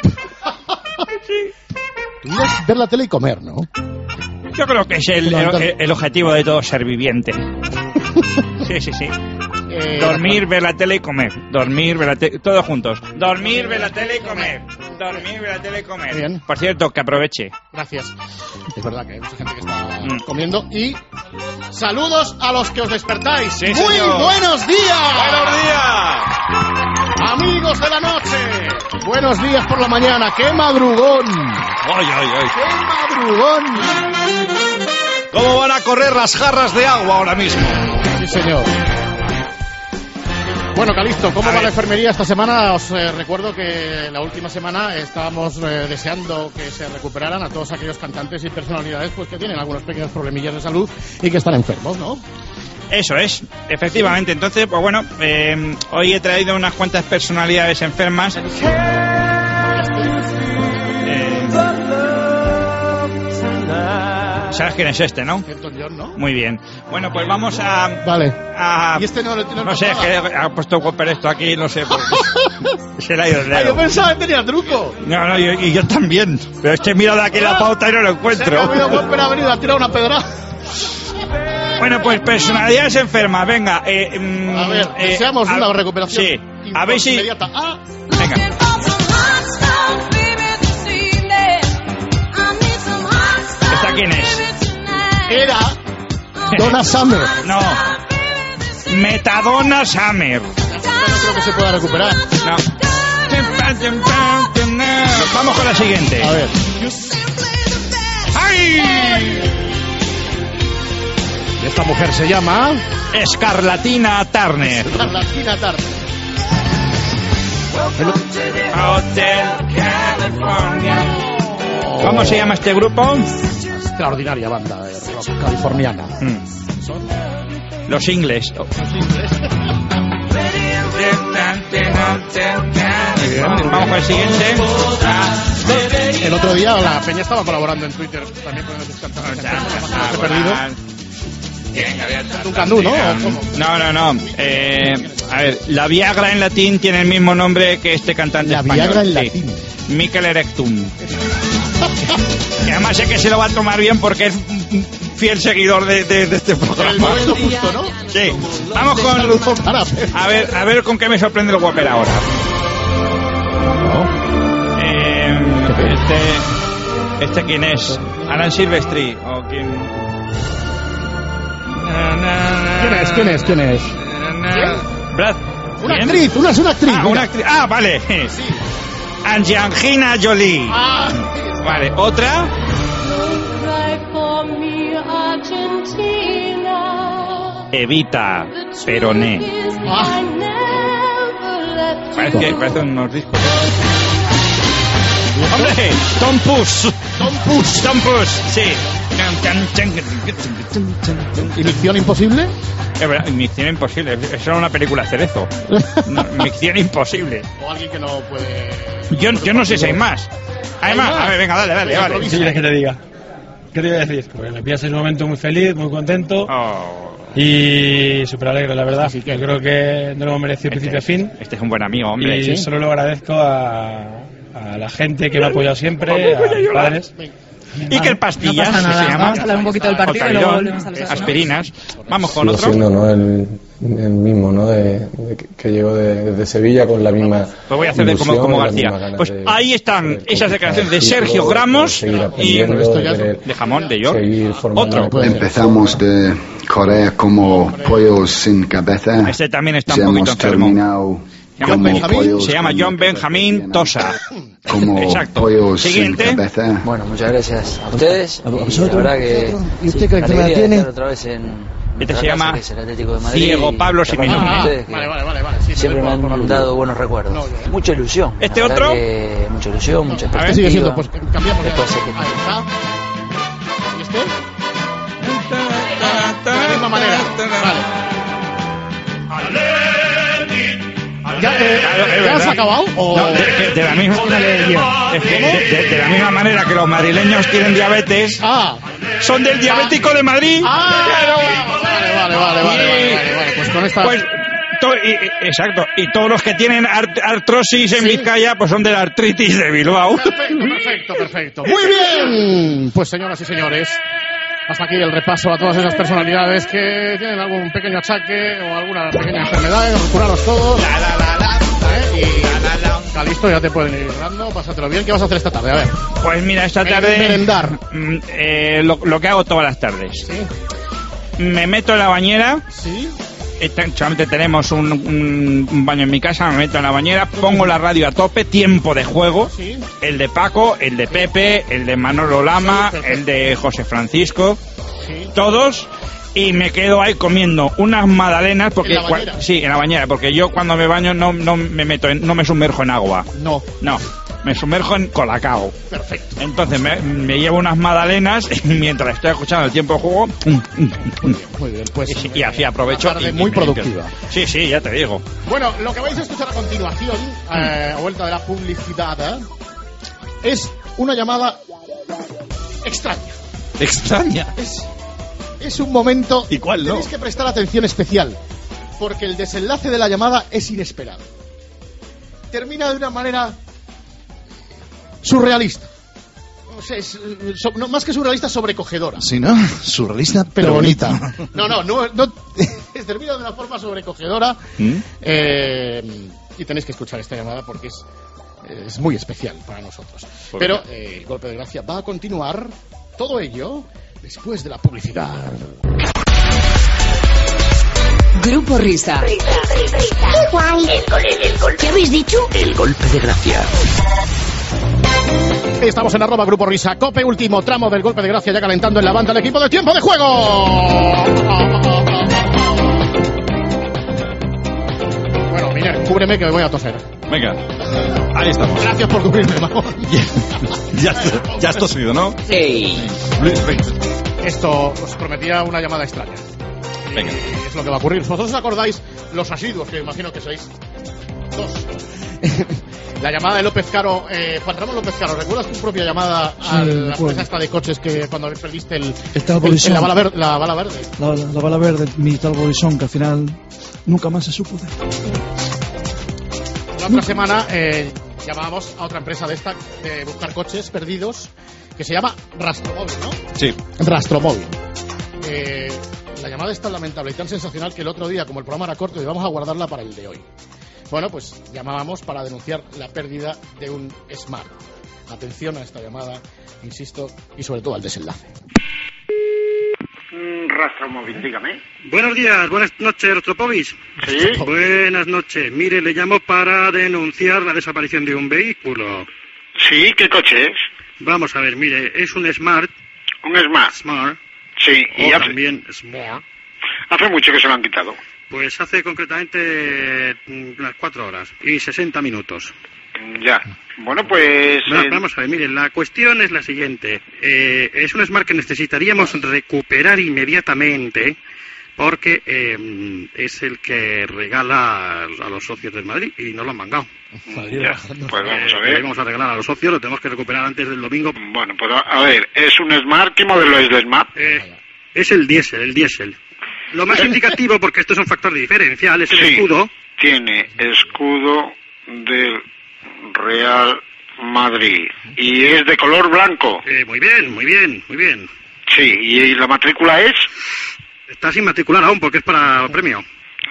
Tu vida es ver la tele y comer, ¿no? Yo creo que es el, el, el objetivo de todo ser viviente. Sí, sí, sí. Eh, Dormir, ver la tele y comer. Dormir, ver la tele, todos juntos. Dormir, ver la tele y comer. Dormir, ver la tele y comer. Bien. Por cierto, que aproveche. Gracias. Es verdad que hay mucha gente que está Mm. comiendo. Y saludos a los que os despertáis. Sí, ¡Muy señor. buenos días! ¡Buenos días! Amigos de la noche. Buenos días por la mañana. ¡Qué madrugón! ¡Ay, ay, ay! ¡Qué madrugón! ¿Cómo van a correr las jarras de agua ahora mismo? Sí, señor. Bueno, Calisto, ¿cómo A va ver. la enfermería esta semana? Os eh, recuerdo que la última semana estábamos eh, deseando que se recuperaran a todos aquellos cantantes y personalidades pues que tienen algunos pequeños problemillas de salud y que están enfermos, ¿no? Eso es, efectivamente. Entonces, pues bueno, eh, hoy he traído unas cuantas personalidades enfermas. Eh, ¿Sabes quién es este, no? Elton John, ¿no? Muy bien. Bueno, pues vamos a... Vale. a Y este no lo tiene no sé, es que ha puesto Whopper esto aquí, no sé. Porque se le ha ido el Ah, yo dedo. pensaba que tenía truco. No, no, yo- y yo también. Pero es que mira de aquí la pauta y no lo Se me ha encuentro. olvidado Whopper ha venido a tirar una pedra. Bueno, pues personalidades enfermas, venga. Eh, mm, A ver, eh, deseamos a- una recuperación. Sí, a ver si... inmediata. Ah, Venga. ¿Esta quién es? era Donna Summer. No. Metadona Summer. Ya no creo que se pueda recuperar. No. Vamos con la siguiente. A ver. ¡Ay! Esta mujer se llama Escarlatina Turner. Carlatina Turner. Hotel California. ¿Cómo se llama este grupo? Extraordinaria banda de rock californiana. Mm. Los ingles. Vamos con el siguiente. Ah, El otro día la peña estaba colaborando en Twitter también con sus cantantes. ah, He perdido. Un candú, ¿no? ¿O cómo? No, no, no. Eh, a ver, la Viagra en latín tiene el mismo nombre que este cantante La español. Viagra en Sí. latín. Mikel Erectum. Y además sé que se lo va a tomar bien porque es un fiel seguidor de, de, de este En el programa. momento justo, ¿no? Sí. Vamos con... Saludos para A ver, a ver con qué me sorprende el Whopper ahora. Eh, este... ¿Este quién es? ¿Alan Silvestri? ¿O quién...? ¿Quién es? ¿Quién es? ¿Quién es? Brad. Una ¿Quién? actriz, una es una actriz. Ah, mira. una actriz. Ah, vale. Angelina Jolie. Ah, Vale, otra. Evita Peroné. ah, Parece que parece unos discos. ¡Hombre! Tom Puss. Tom Puss. Tom Puss, sí. ¿Y Misión Imposible? Es verdad, Misión Imposible. Eso era una película cerezo. No, Misión Imposible. O alguien que no puede... Yo, yo no sé si hay más. Hay ¿Hay más. más? A ver, venga, dale, dale, vale. Improvisa. ¿Qué quieres que te diga? ¿Qué te voy a decir? Pues me pillas en un momento muy feliz, muy contento Oh, y súper alegre, la verdad. Así que- Yo creo que no lo hemos merecido principio a fin. este es un buen amigo, hombre. Y ¿sí? solo lo agradezco a, a la gente que me ha apoyado siempre, a mis padres. Y que el pastillas, No pasa que nada. se llama. Vamos a hablar un poquito del partido y luego volvemos a los Aspirinas. Vamos con Sigo otro. siendo, ¿no? el, el mismo, ¿no? De, de que, que llegó de, desde Sevilla con la misma. Pues voy a hacer de como, como García. Pues de, ahí están de esas declaraciones de Sergio Gramos y de, de jamón de York. Otro. Empezamos de Corea como pollos sin cabeza. Este también está un poquito enfermo. Se llama, Benjamín, se llama John Benjamín Tosa. Como exacto. Pollos Siguiente. sin cabeza. Bueno, muchas gracias a ustedes. ¿A y vosotros? la verdad que ¿Y usted sí, qué enfermedad tiene? otra vez en este se llama de Madrid, Diego Pablo Simeone. Ah, vale, vale, vale, vale. Sí, siempre me han por dado buenos recuerdos. No, no. Mucha ilusión. Este otro. Que, mucha ilusión, mucha expectativa. A ver, sigue siendo, pues cambiamos ya. Después, Ahí está. ¿Y este? De la misma manera. Vale. ¿Ya, eh, ¿ya has acabado? ¿O? No, de, de, de, la misma, es que de, de, de la misma manera que los madrileños tienen diabetes, ah. son del diabético ah. de Madrid. Ah, vale, vale, vale, vale, vale, vale, vale. Pues con esta... Pues, to, y, exacto, y todos los que tienen art, artrosis en ¿sí? Vizcaya, pues son de la artritis de Bilbao. Perfecto, perfecto, perfecto. Muy bien. Pues señoras y señores, hasta aquí el repaso a todas esas personalidades que tienen algún pequeño achaque o alguna pequeña enfermedad. Curaros todos. La, la, la, la. ¿Eh? Y la, la, la. Calisto, ya te pueden ir dando. Pásatelo bien. ¿Qué vas a hacer esta tarde? A ver. Pues mira, esta tarde... Merendar. Eh, lo, lo que hago todas las tardes. ¿Sí? Me meto en la bañera. ¿Sí? Solamente tenemos un, un, un baño en mi casa, me meto en la bañera, pongo la radio a tope, tiempo de juego, ¿sí? El de Paco, el de Pepe, el de Manolo Lama, sí, el de José Francisco, ¿sí? Todos, y me quedo ahí comiendo unas magdalenas porque ¿En la bañera? Cua, sí, en la bañera, porque yo cuando me baño no, no me meto en, no me sumerjo en agua. No. No. Me sumerjo en colacao. Perfecto. Entonces me, me llevo unas magdalenas y mientras estoy escuchando el tiempo de juego. Muy bien, muy bien. Pues, y, y así aprovecho. Una tarde y, muy y productiva. Sí, sí, ya te digo. Bueno, lo que vais a escuchar a continuación, eh, a vuelta de la publicidad, ¿eh? es una llamada extraña. ¿Extraña? Es, es un momento. ¿Y cuál no? Tenéis que prestar atención especial, porque el desenlace de la llamada es inesperado. Termina de una manera surrealista. O sea, es, so, no, más que surrealista, sobrecogedora. Sí, ¿no? Surrealista, pero, pero bonita. bonita. No, no, no, no termina de una forma sobrecogedora. ¿Mm? Eh, y tenéis que escuchar esta llamada porque es, es muy especial para nosotros. Pero eh, el golpe de gracia va a continuar, todo ello después de la publicidad. Grupo Risa. Risa, risa, risa. ¡Qué guay! El gol, el, el gol. ¿Qué habéis dicho? El golpe de gracia. Estamos en arroba Grupo Risa Cope, último tramo del golpe de gracia, ya calentando en la banda el equipo de tiempo de juego. Bueno, Miguel, cúbreme que me voy a toser. Venga, ahí estamos. Gracias por cubrirme, mamón. ya, ya has tosido, ¿no? Sí. Esto os prometía una llamada extraña. Venga. Y es lo que va a ocurrir. ¿Vosotros os acordáis, los asiduos, que imagino que sois dos? La llamada de López Caro, eh, Juan Ramón López Caro, ¿recuerdas tu propia llamada sí, a la empresa esta de coches que cuando perdiste el, el, el la, bala ver, la bala verde? La, la, la bala verde, mi tal Bolison, que al final nunca más se supo de. La otra semana eh, llamábamos a otra empresa de esta, de buscar coches perdidos, que se llama Rastromóvil, ¿no? Sí. Rastromóvil. Eh, la llamada es tan lamentable y tan sensacional que el otro día, como el programa era corto, y vamos a guardarla para el de hoy. Bueno, pues llamábamos para denunciar la pérdida de un Smart. Atención a esta llamada, insisto, y sobre todo al desenlace. Rastromóvil, dígame. Buenos días, buenas noches, Rostropovich. Sí. Buenas noches. Mire, le llamo para denunciar la desaparición de un vehículo. Sí, ¿qué coche es? Vamos a ver, mire, es un Smart. ¿Un Smart? Smart. Sí. O y hace... también Smart. Hace mucho que se lo han quitado. Pues hace concretamente unas cuatro horas y sesenta minutos. Ya. Bueno, pues... Bueno, eh... vamos a ver, mire, la cuestión es la siguiente. Eh, es un Smart que necesitaríamos recuperar inmediatamente porque eh, es el que regala a los socios del Madrid y no lo han mangado. Ya. Pues vamos a ver. Eh, vamos a regalar a los socios, lo tenemos que recuperar antes del domingo. Bueno, pues a ver, ¿es un Smart? ¿Qué modelo es el Smart? Eh, es el diésel, el diésel. Lo más indicativo, porque esto es un factor diferencial, es el sí, escudo. Tiene escudo del Real Madrid. ¿Y es de color blanco? Eh, muy bien, muy bien, muy bien. Sí, ¿y la matrícula es? Está sin matricular aún, porque es para premio.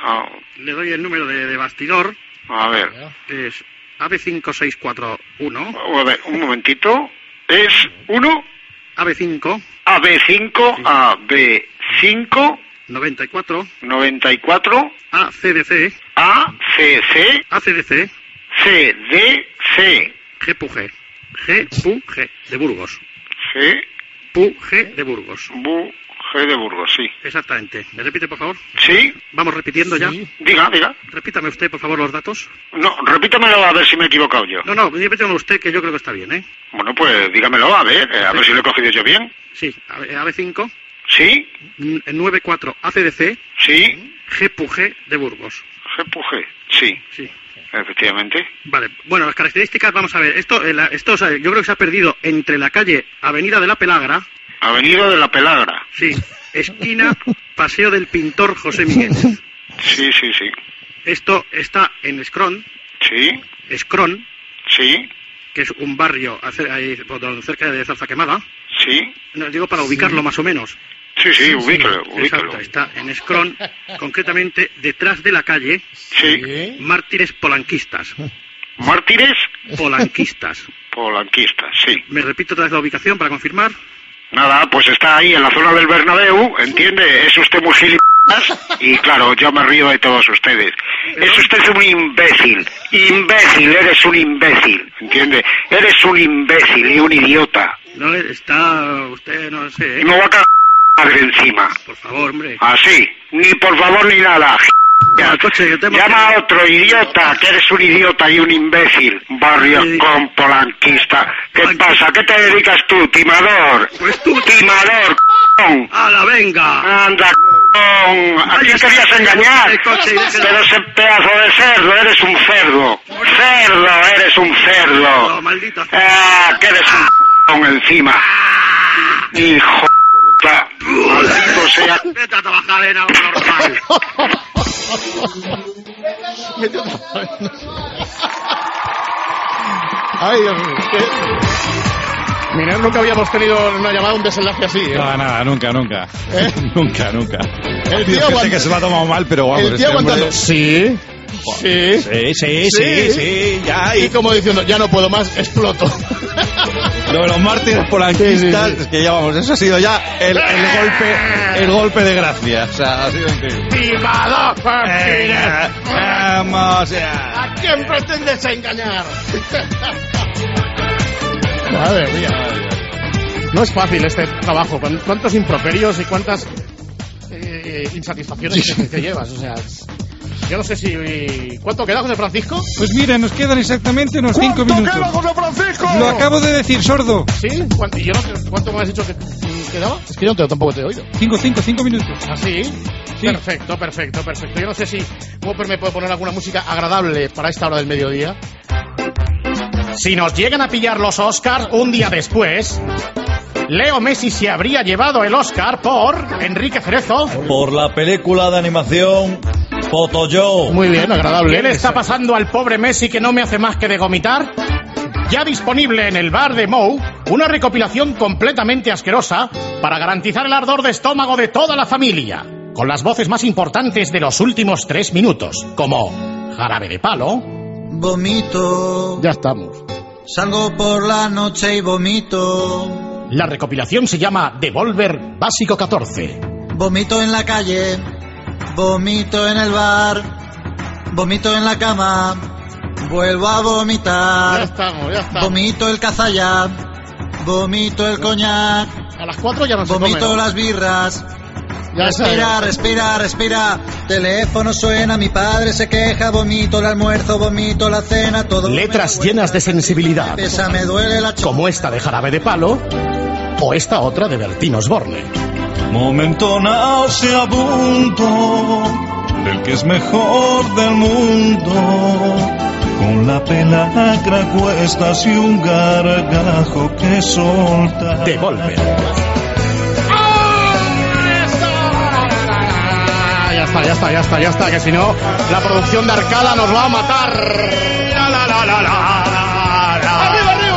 Ah, Le doy el número de, de bastidor. a ver. Es A B cinco seis cuatro uno. A ver, un momentito. ¿Es uno? A B cinco. A B cinco, A B cinco. noventa y cuatro. noventa y cuatro. A C D C. A C C. A C D C. C D C. G P U G. G P U G de Burgos. G P U G de Burgos. Bu G de Burgos, sí. Exactamente. ¿Me repite, por favor? Sí. Vamos repitiendo ya. Diga, diga. Repítame usted, por favor, los datos. No, repítamelo a ver si me he equivocado yo. No, no, repítame usted, que yo creo que está bien, ¿eh? Bueno, pues dígamelo, a ver, eh, a ver si lo he cogido yo bien. Sí, A B cinco. Sí. noventa y cuatro A C D C. Sí. G P U G de Burgos. G P U G, sí. Sí. Efectivamente. Vale, bueno, las características, vamos a ver. Esto, eh, la- esto o sea, yo creo que se ha perdido entre la calle Avenida de la Pelagra. Avenida de la Pelagra. Sí. Esquina Paseo del Pintor José Miguel. Sí, sí, sí. Esto está en Scron. Sí. Scron. Sí. Que es un barrio acer- ahí, por donde- cerca de Zarza Quemada. Sí. No, digo para ubicarlo más o menos. Sí, sí, ubícalo, ubícalo. Exacto, está en Scron, concretamente detrás de la calle. Sí. Mártires Polanquistas. ¿Mártires? Polanquistas. Polanquistas, sí. Me repito otra vez la ubicación para confirmar. Nada, pues está ahí en la zona del Bernabéu, ¿entiende? Es usted muy gilipollas y claro, yo me río de todos ustedes. Es usted un imbécil, imbécil, eres un imbécil, ¿entiende? Eres un imbécil y un idiota. No está usted, no sé. ¿eh? Y me voy a cagar madre encima. Por favor, hombre. Así, ni por favor ni nada. Al coche, que tenemos Llama que- a otro idiota, que eres un idiota y un imbécil. Barrio con polanquista. ¿Qué pasa? ¿Qué te dedicas tú, timador? Pues tú, timador, c******. ¡A la venga! Anda, c******. ¿A quién querías engañar? Pero ese pedazo de cerdo, eres un cerdo. Cerdo, eres un cerdo. No, maldito. Ah, que eres un c***** encima. Hijo de... Maldito sea... Vete a trabajar en algo normal. Ay, Dios mío. Mira, nunca habíamos tenido una llamada, un desenlace así, ¿eh? No, nada, nunca, nunca. nunca, nunca. El tío Yo aguanta- sé que se lo ha tomado mal, pero vamos. El tío este hombre- aguantando. Sí. Sí. Sí, sí, sí, sí, ya. Y como diciendo, ya no puedo más, exploto. Lo de los mártires polanquistas, es que ya vamos, eso ha sido ya el, el golpe, el golpe de gracia. O sea, ha sido increíble. ¡Timado, Martínez! Vamos ya. ¿A quién pretendes engañar? Madre mía. No es fácil este trabajo. ¿Cuán- ¿Cuántos improperios y cuántas eh, insatisfacciones que, que llevas? O sea, yo no sé si... ¿Cuánto queda, José Francisco? Pues mira, nos quedan exactamente unos cinco ¿Cuánto minutos. queda, José Francisco? Lo acabo de decir, sordo. ¿Sí? ¿Cuánto, y yo no sé- ¿Cuánto me has dicho que quedaba? Es que yo no te- tampoco te he oído. Cinco, cinco, cinco minutos. ¿Ah, sí? Perfecto, perfecto, perfecto. Yo no sé si Whopper me puede poner alguna música agradable para esta hora del mediodía. Si nos llegan a pillar los Oscars un día después, Leo Messi se habría llevado el Oscar por Enrique Cerezo. Por la película de animación Potoyo. Muy bien, agradable. ¿Qué le está pasando al pobre Messi que no me hace más que de gomitar? Ya disponible en el bar de Mou, una recopilación completamente asquerosa para garantizar el ardor de estómago de toda la familia, con las voces más importantes de los últimos tres minutos, como Jarabe de Palo. Vomito. Ya estamos. Salgo por la noche y vomito. La recopilación se llama Devolver Básico catorce. Vomito en la calle. Vomito en el bar. Vomito en la cama. Vuelvo a vomitar. Ya estamos, ya estamos. Vomito el cazalla. Vomito el coñac. A las cuatro ya no se Vomito come, ¿no? las birras. Ya está, respira, ya está. respira, respira. Teléfono suena, mi padre se queja. Vomito el almuerzo, vomito la cena. Todo Letras llenas de sensibilidad, esa me duele la ch... como esta de Jarabe de Palo o esta otra de Bertín Osborne. Momento nauseabundo del que es mejor del mundo. Con la pelagra a cuestas y un gargajo que solta. Devolver. Ya está, ya está, ya está, ya está, que si no, la producción de Arcala nos va a matar. La, la, la, la, la, la. ¡Arriba, arriba!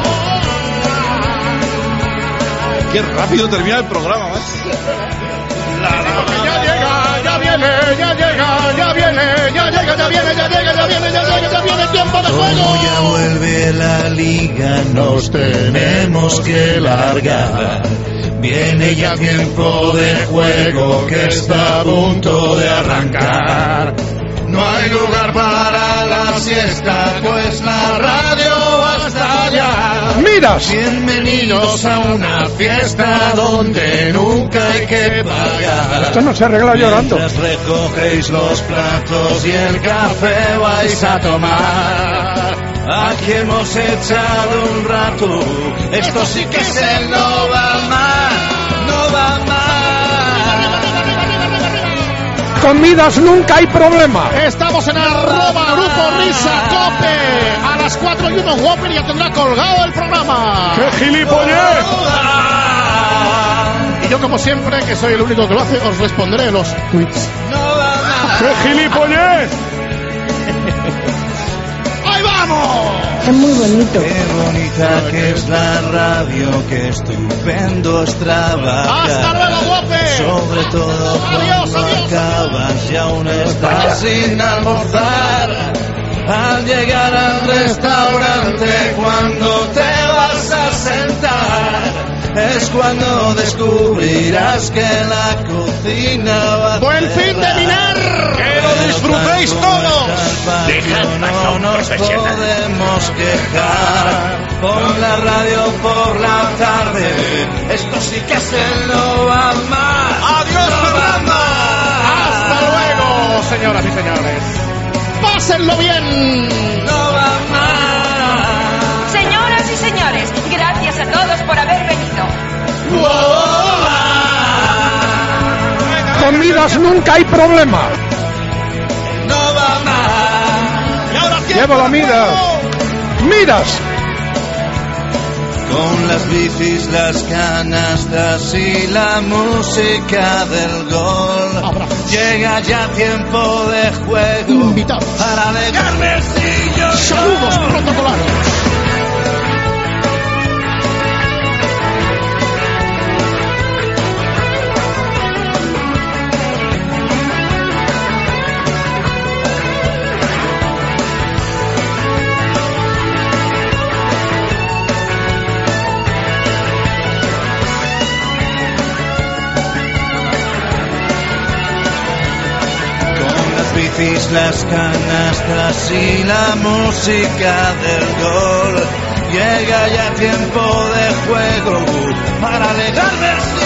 Qué rápido termina el programa, macho. Ya llega, ya viene, ya llega, ya viene, ya llega, ya viene, ya llega, ya viene, ya llega, ya viene, tiempo de juego. Como ya vuelve la liga, nos tenemos que largar. Viene ya tiempo de juego que está a punto de arrancar. No hay lugar para la siesta, pues la radio va a estallar. ¡Miras! Bienvenidos a una fiesta donde nunca hay que pagar. Esto no se arregla llorando. Mientras recogéis los platos y el café vais a tomar. Aquí hemos echado un rato. Esto sí que es el no va más, no va más. Comidas nunca hay problema. Estamos en arroba Grupo Risa Cope. A las cuatro y uno Whopper ya tendrá colgado el programa. ¡Qué gilipollez! Y yo, como siempre, que soy el único que lo hace, os responderé los tweets. ¡Qué gilipollez! ¡Ahí vamos! Es muy bonito. Qué bonita que es la radio, qué estupendo es trabajar. ¡Hasta luego, Whopper! Sobre todo adiós, cuando adiós. acabas y aún estás sin almorzar. Al llegar al restaurante, cuando te vas a sentar, es cuando descubrirás que la cocina va a ¡Buen fin de minar! ¡Que lo disfrutéis todos! No nos podemos quejar. Pon la radio por la tarde. Esto sí que es el no va más. ¡Adiós, no va más! ¡Hasta luego, señoras y señores! ¡Pásenlo bien! No va más. Señoras y señores, gracias a todos por haber venido. Comidas nunca hay problema. No va más. Y ahora llevo la mira. Miras. Con las bicis, las canastas y la música del gol. Abrazos. Llega ya tiempo de juego. Invitados. Para alegarme si yo. Saludos protocolarios. Las canastas y la música del gol. Llega ya tiempo de juego para alegarme.